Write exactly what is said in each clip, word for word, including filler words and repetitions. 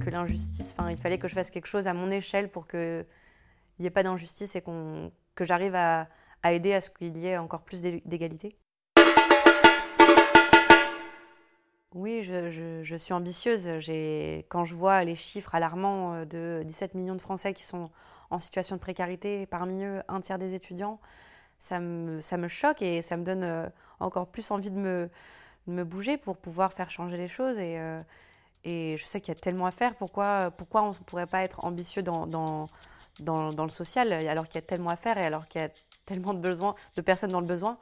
que l'injustice, enfin, il fallait que je fasse quelque chose à mon échelle pour qu'il n'y ait pas d'injustice et qu'on, que j'arrive à, à aider à ce qu'il y ait encore plus d'égalité. Oui, je, je, je suis ambitieuse. Quand je vois les chiffres alarmants de dix-sept millions de Français qui sont en situation de précarité, parmi eux un tiers des étudiants, ça me, ça me choque et ça me donne encore plus envie de me, de me bouger pour pouvoir faire changer les choses. Et, euh, et je sais qu'il y a tellement à faire. Pourquoi, pourquoi on ne pourrait pas être ambitieux dans, dans, dans, dans le social alors qu'il y a tellement à faire et alors qu'il y a tellement de, besoins, de personnes dans le besoin?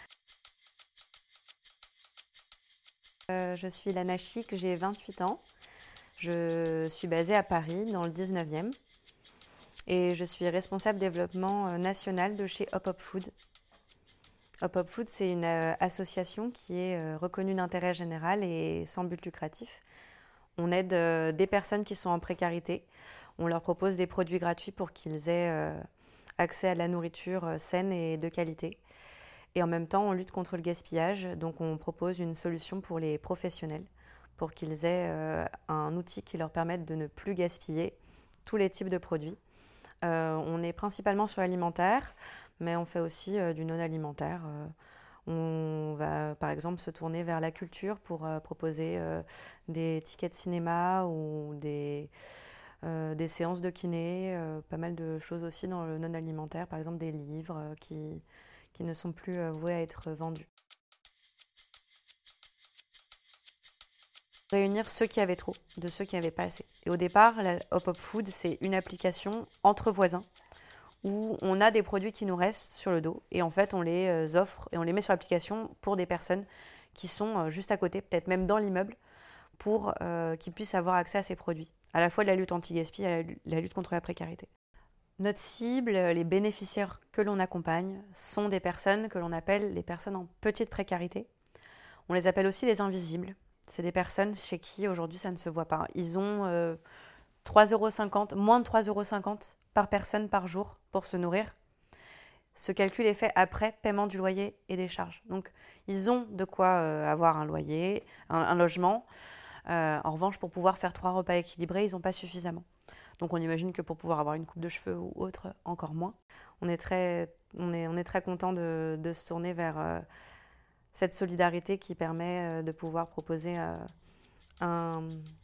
Euh, je suis Lana Chic, j'ai vingt-huit ans. Je suis basée à Paris, dans le dix-neuvième. Et je suis responsable développement national de chez Hop Hop Food. Hop Hop Food, c'est une euh, association qui est euh, reconnue d'intérêt général et sans but lucratif. On aide euh, des personnes qui sont en précarité. On leur propose des produits gratuits pour qu'ils aient euh, accès à de la nourriture euh, saine et de qualité. Et en même temps, on lutte contre le gaspillage. Donc, on propose une solution pour les professionnels, pour qu'ils aient euh, un outil qui leur permette de ne plus gaspiller tous les types de produits. Euh, on est principalement sur l'alimentaire, mais on fait aussi euh, du non-alimentaire. Euh, on va par exemple se tourner vers la culture pour euh, proposer euh, des tickets de cinéma ou des, euh, des séances de kiné, euh, pas mal de choses aussi dans le non-alimentaire, par exemple des livres euh, qui, qui ne sont plus euh, voués à être vendus. Réunir ceux qui avaient trop, de ceux qui n'avaient pas assez. Et au départ, la Hop Hop Food, c'est une application entre voisins où on a des produits qui nous restent sur le dos et en fait on les offre et on les met sur l'application pour des personnes qui sont juste à côté, peut-être même dans l'immeuble, pour euh, qu'ils puissent avoir accès à ces produits. À la fois de la lutte anti-gaspi et la lutte contre la précarité. Notre cible, les bénéficiaires que l'on accompagne, sont des personnes que l'on appelle les personnes en petite précarité. On les appelle aussi les invisibles. C'est des personnes chez qui aujourd'hui ça ne se voit pas. Ils ont euh, trois euros cinquante, moins de trois euros cinquante par personne par jour pour se nourrir. Ce calcul est fait après paiement du loyer et des charges. Donc ils ont de quoi euh, avoir un loyer, un, un logement. Euh, en revanche, pour pouvoir faire trois repas équilibrés, ils n'ont pas suffisamment. Donc on imagine que pour pouvoir avoir une coupe de cheveux ou autre, encore moins. On est très, on est, on est très content de, de se tourner vers euh, cette solidarité qui permet euh, de pouvoir proposer euh, un,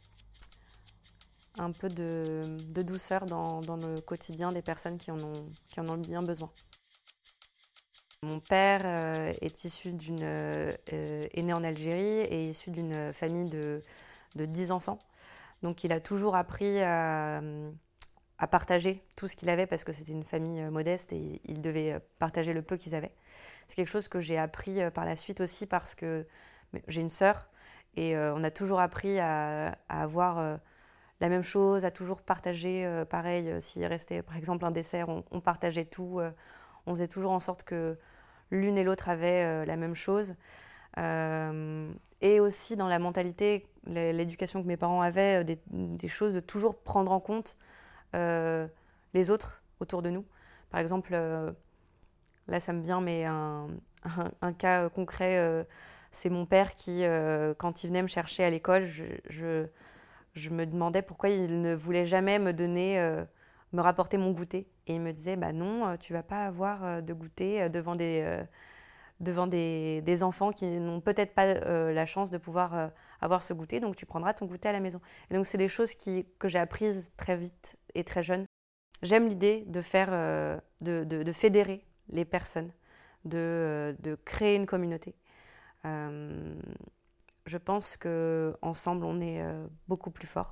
un peu de, de douceur dans, dans le quotidien des personnes qui en ont, qui en ont bien besoin. Mon père euh, est issu d'une, euh, est né en Algérie et est issu d'une famille de, de dix enfants. Donc il a toujours appris à, à partager tout ce qu'il avait parce que c'était une famille modeste et il devait partager le peu qu'ils avaient. C'est quelque chose que j'ai appris par la suite aussi parce que j'ai une sœur et euh, on a toujours appris à, à avoir euh, la même chose, à toujours partager euh, pareil. Euh, s'il restait par exemple un dessert, on, on partageait tout. Euh, on faisait toujours en sorte que l'une et l'autre avaient euh, la même chose. Euh, et aussi dans la mentalité, l'éducation que mes parents avaient, des, des choses de toujours prendre en compte euh, les autres autour de nous. Par exemple, euh, là ça me vient, mais un, un, un cas concret, euh, c'est mon père qui, euh, quand il venait me chercher à l'école, je, je, je me demandais pourquoi il ne voulait jamais me donner, euh, me rapporter mon goûter. Et il me disait, bah non, tu vas pas avoir de goûter devant des... Euh, devant des, des enfants qui n'ont peut-être pas euh, la chance de pouvoir euh, avoir ce goûter, donc tu prendras ton goûter à la maison. Et donc c'est des choses qui, que j'ai apprises très vite et très jeune. J'aime l'idée de faire, euh, de, de, de fédérer les personnes, de, de créer une communauté. Euh, je pense qu'ensemble, on est euh, beaucoup plus fort.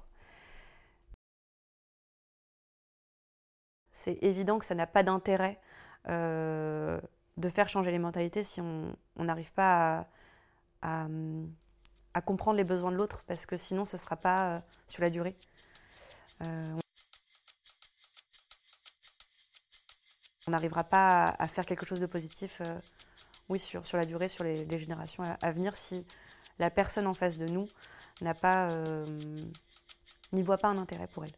C'est évident que ça n'a pas d'intérêt euh, de faire changer les mentalités si on n'arrive pas à, à, à comprendre les besoins de l'autre, parce que sinon ce ne sera pas euh, sur la durée. Euh, on n'arrivera pas à, à faire quelque chose de positif euh, oui, sur, sur la durée, sur les, les générations à, à venir, si la personne en face de nous n'a pas, euh, n'y voit pas un intérêt pour elle.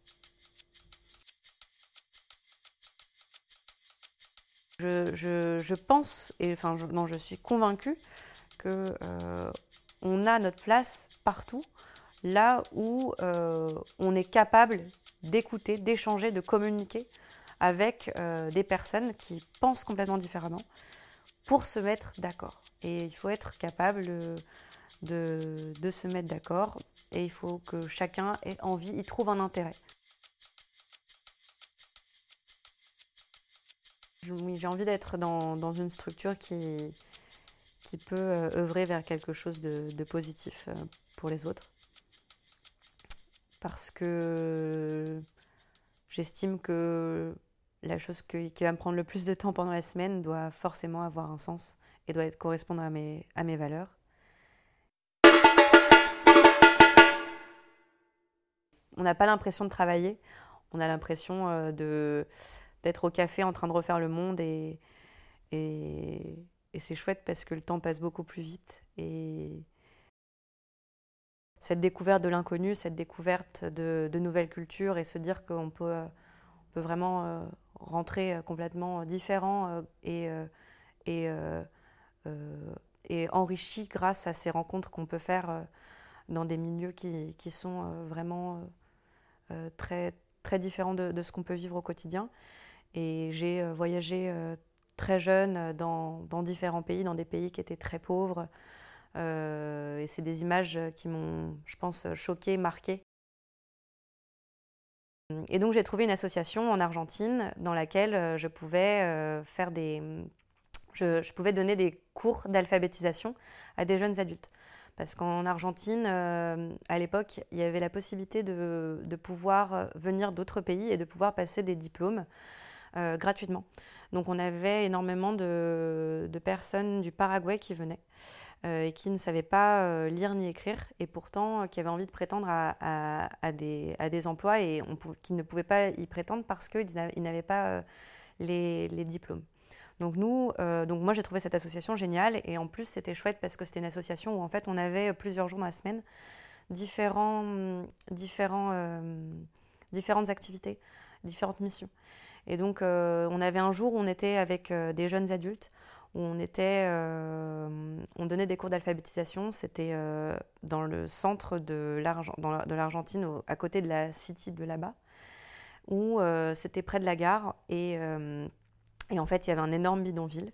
Je, je, je pense, et enfin, je, non, je suis convaincue qu'on euh, a notre place partout là où euh, on est capable d'écouter, d'échanger, de communiquer avec euh, des personnes qui pensent complètement différemment pour se mettre d'accord. Et il faut être capable de, de se mettre d'accord et il faut que chacun ait envie, y trouve un intérêt. Oui, j'ai envie d'être dans, dans une structure qui, qui peut euh, œuvrer vers quelque chose de, de positif euh, pour les autres. Parce que j'estime que la chose que, qui va me prendre le plus de temps pendant la semaine doit forcément avoir un sens et doit être, correspondre à mes, à mes valeurs. On n'a pas l'impression de travailler, on a l'impression euh, de, d'être au café en train de refaire le monde et, et, et c'est chouette parce que le temps passe beaucoup plus vite. Et cette découverte de l'inconnu, cette découverte de, de nouvelles cultures et se dire qu'on peut, on peut vraiment euh, rentrer complètement différent euh, et, euh, et, euh, euh, et enrichi grâce à ces rencontres qu'on peut faire euh, dans des milieux qui, qui sont euh, vraiment euh, très, très différents de, de ce qu'on peut vivre au quotidien. Et j'ai euh, voyagé euh, très jeune dans, dans différents pays, dans des pays qui étaient très pauvres. Euh, et c'est des images qui m'ont, je pense, choquée, marquée. Et donc j'ai trouvé une association en Argentine dans laquelle je pouvais euh, faire des, je, je pouvais donner des cours d'alphabétisation à des jeunes adultes. Parce qu'en Argentine, euh, à l'époque, il y avait la possibilité de, de pouvoir venir d'autres pays et de pouvoir passer des diplômes euh, gratuitement. Donc on avait énormément de, de personnes du Paraguay qui venaient euh, et qui ne savaient pas euh, lire ni écrire et pourtant euh, qui avaient envie de prétendre à, à, à, des, à des emplois et on pou- qui ne pouvaient pas y prétendre parce qu'ils n'avaient pas euh, les, les diplômes. Donc nous, euh, donc moi j'ai trouvé cette association géniale et en plus c'était chouette parce que c'était une association où en fait on avait plusieurs jours dans la semaine différents, différents, euh, différentes activités, différentes missions. Et donc euh, on avait un jour où on était avec euh, des jeunes adultes, où on, était, euh, on donnait des cours d'alphabétisation, c'était euh, dans le centre de l'Argentine, au- à côté de la city de là-bas, où euh, c'était près de la gare et... Euh, Et en fait, il y avait un énorme bidonville.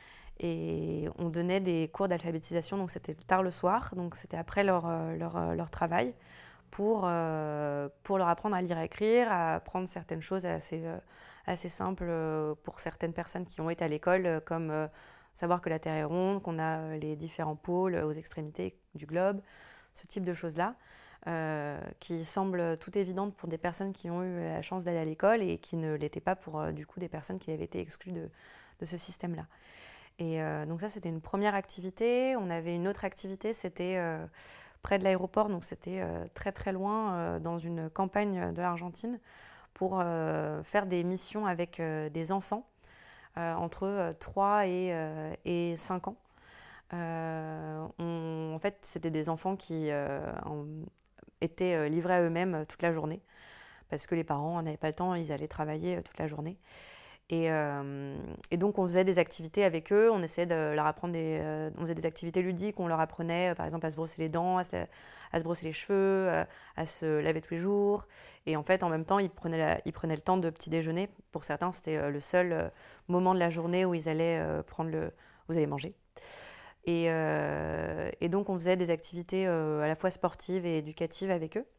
Et on donnait des cours d'alphabétisation, donc c'était tard le soir, donc c'était après leur, euh, leur, euh, leur travail, pour, euh, pour leur apprendre à lire et écrire, à apprendre certaines choses assez, euh, assez simples euh, pour certaines personnes qui ont été à l'école, euh, comme euh, savoir que la Terre est ronde, qu'on a euh, les différents pôles aux extrémités du globe, ce type de choses-là. Euh, qui semblent tout évidentes pour des personnes qui ont eu la chance d'aller à l'école et qui ne l'étaient pas pour euh, du coup des personnes qui avaient été exclues de, de ce système-là. Et euh, donc ça, c'était une première activité. On avait une autre activité, c'était euh, près de l'aéroport, donc c'était euh, très très loin, euh, dans une campagne de l'Argentine, pour euh, faire des missions avec euh, des enfants euh, entre euh, trois et, euh, et cinq ans. Euh, on, en fait, c'était des enfants qui euh, en, étaient euh, livrés à eux-mêmes euh, toute la journée parce que les parents n'avaient pas le temps, ils allaient travailler euh, toute la journée. Et, euh, et donc on faisait des activités avec eux, on essayait de leur apprendre des, euh, on faisait des activités ludiques, on leur apprenait euh, par exemple à se brosser les dents, à se, à se brosser les cheveux, euh, à se laver tous les jours. Et en fait en même temps ils prenaient, la, ils prenaient le temps de petit déjeuner. Pour certains c'était euh, le seul euh, moment de la journée où ils allaient euh, prendre le, où ils allaient manger. Et, euh, et donc on faisait des activités euh, à la fois sportives et éducatives avec eux.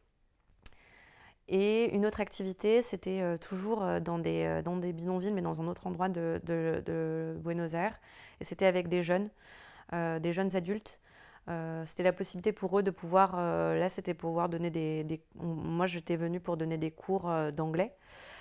Et une autre activité, c'était euh, toujours euh, dans, des, euh, dans des bidonvilles, mais dans un autre endroit de, de, de Buenos Aires. Et c'était avec des jeunes, euh, des jeunes adultes. Euh, c'était la possibilité pour eux de pouvoir, euh, là c'était pouvoir donner des, des on- moi j'étais venue pour donner des cours euh, d'anglais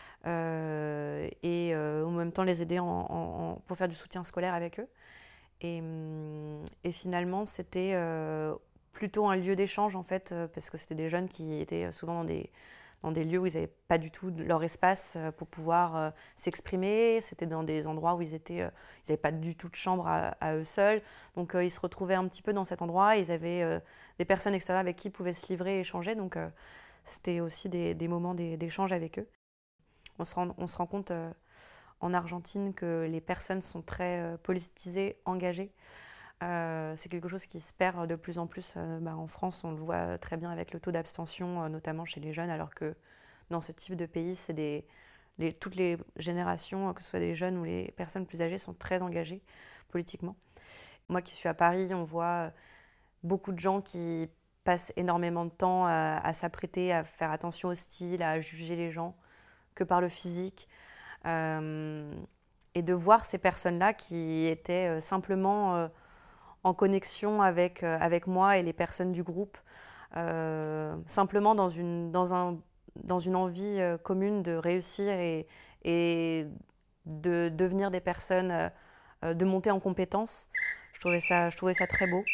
euh, et euh, en même temps les aider en, en- en- pour faire du soutien scolaire avec eux. Et, hum, et finalement c'était euh, plutôt un lieu d'échange en fait, euh, parce que c'était des jeunes qui étaient souvent dans des dans des lieux où ils n'avaient pas du tout leur espace euh, pour pouvoir euh, s'exprimer. C'était dans des endroits où ils étaient, euh, ils n'avaient pas du tout de chambre à, à eux seuls. Donc euh, ils se retrouvaient un petit peu dans cet endroit. Ils avaient euh, des personnes extérieures avec qui ils pouvaient se livrer et échanger. Donc euh, c'était aussi des, des moments d'échange avec eux. On se rend, on se rend compte euh, en Argentine que les personnes sont très euh, politisées, engagées. Euh, c'est quelque chose qui se perd de plus en plus. Euh, bah, en France, on le voit très bien avec le taux d'abstention, euh, notamment chez les jeunes, alors que dans ce type de pays, c'est des, les, toutes les générations, que ce soit des jeunes ou les personnes plus âgées, sont très engagées politiquement. Moi qui suis à Paris, on voit beaucoup de gens qui passent énormément de temps à, à s'apprêter, à faire attention au style, à juger les gens que par le physique. Euh, et de voir ces personnes-là qui étaient simplement euh, en connexion avec, euh, avec moi et les personnes du groupe, euh, simplement dans une, dans, un, dans une envie euh, commune de réussir et, et de devenir des personnes, euh, de monter en compétences. Je trouvais ça, je trouvais ça très beau.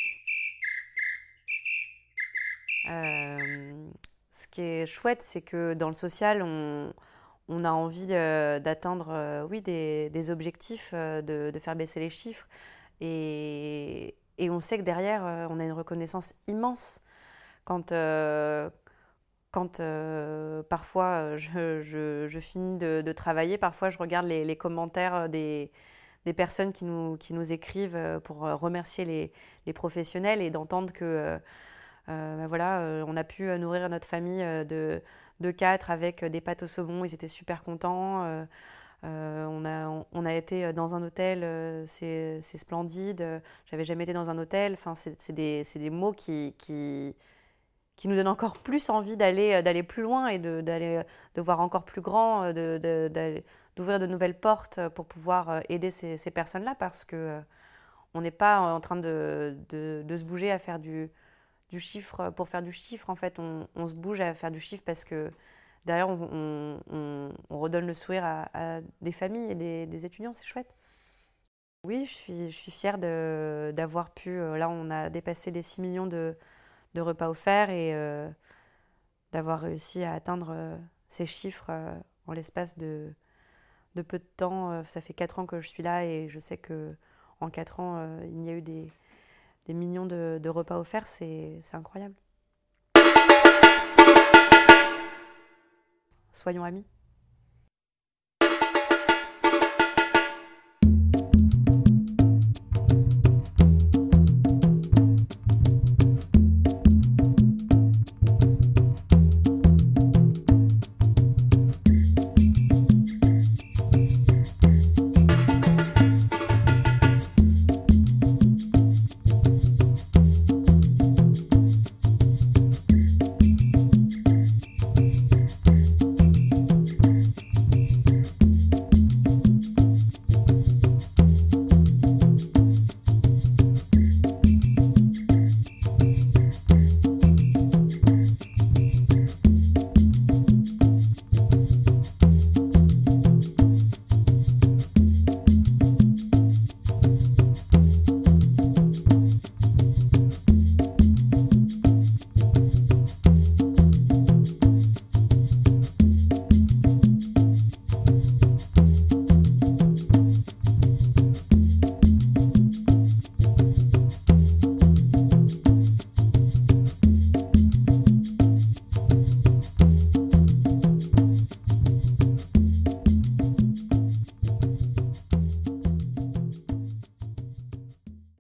Euh, ce qui est chouette, c'est que dans le social, on, on a envie de, d'atteindre euh, oui, des, des objectifs, euh, de, de faire baisser les chiffres. Et, et on sait que derrière, euh, on a une reconnaissance immense. Quand, euh, quand euh, parfois je, je, je finis de, de travailler, parfois je regarde les, les commentaires des, des personnes qui nous, qui nous écrivent pour remercier les, les professionnels et d'entendre que euh, euh, ben voilà, euh, on a pu nourrir notre famille de, de quatre avec des pâtes au saumon, ils étaient super contents. Euh, euh, on, a, on, on a été dans un hôtel, euh, c'est, c'est splendide. J'avais jamais été dans un hôtel. Enfin, c'est, c'est, des, c'est des mots qui, qui, qui nous donnent encore plus envie d'aller, d'aller plus loin et de, d'aller, de voir encore plus grand, de, de, d'aller, d'ouvrir de nouvelles portes pour pouvoir aider ces, ces personnes-là parce que euh, on n'est pas en train de, de, de se bouger à faire du, du chiffre pour faire du chiffre. En fait, on, on se bouge à faire du chiffre parce que derrière, on, on, on, on redonne le sourire à, à des familles et des, des étudiants, c'est chouette. Oui, je suis, je suis fière de, d'avoir pu. Euh, là, on a dépassé les six millions de, de repas offerts et euh, d'avoir réussi à atteindre euh, ces chiffres euh, en l'espace de, de peu de temps. Euh, ça fait quatre ans que je suis là et je sais qu'en quatre ans, euh, il y a eu des, des millions de, de repas offerts. C'est, c'est incroyable. Soyons amis.